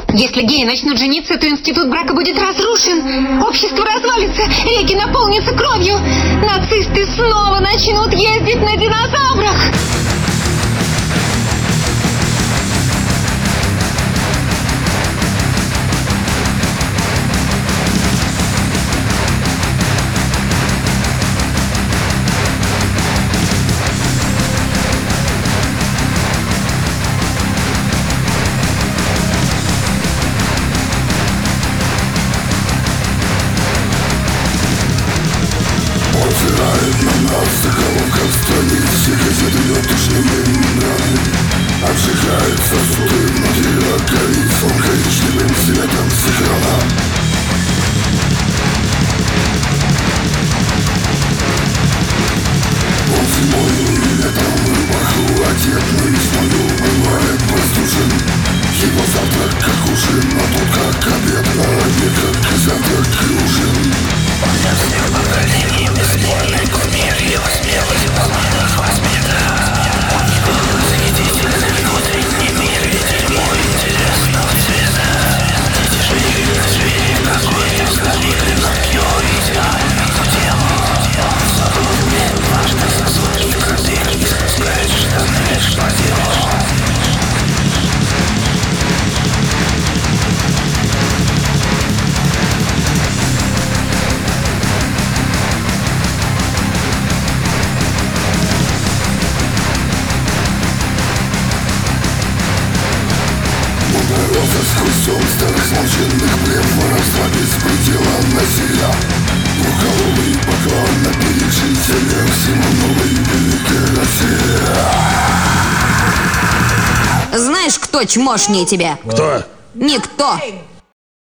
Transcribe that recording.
Если геи начнут жениться, то институт брака будет разрушен. Общество развалится, реки наполнятся кровью. Нацисты снова начнут ездить на динозаврах. Взирает на нас заголовка в стране. Все газеты летушными именами. Обжигает сосуды внутри, горит сон коричневым светом с экрана. Он зимою и летом в рыбаху одет, но весною бывает простужен. Его завтрак как ужин, но тут как обед, а не как завтрак и ужин. Он для всех поколений бесспорный кумир, его смелость в планах воспита. Он его восхитительный внутренний мир, ведь ему интересного цвета. Эти звери, как звери, взглянули на его идеальному телу. Он задумает, важно заслышать крутых, не спускает штаны лишь по делу. Сквозь сон старых смолченных плем, воровства без предела насилия. Двухголовый поклон на пережителя, всему новой великой России. Знаешь, кто чмошнее тебя? Кто? Никто.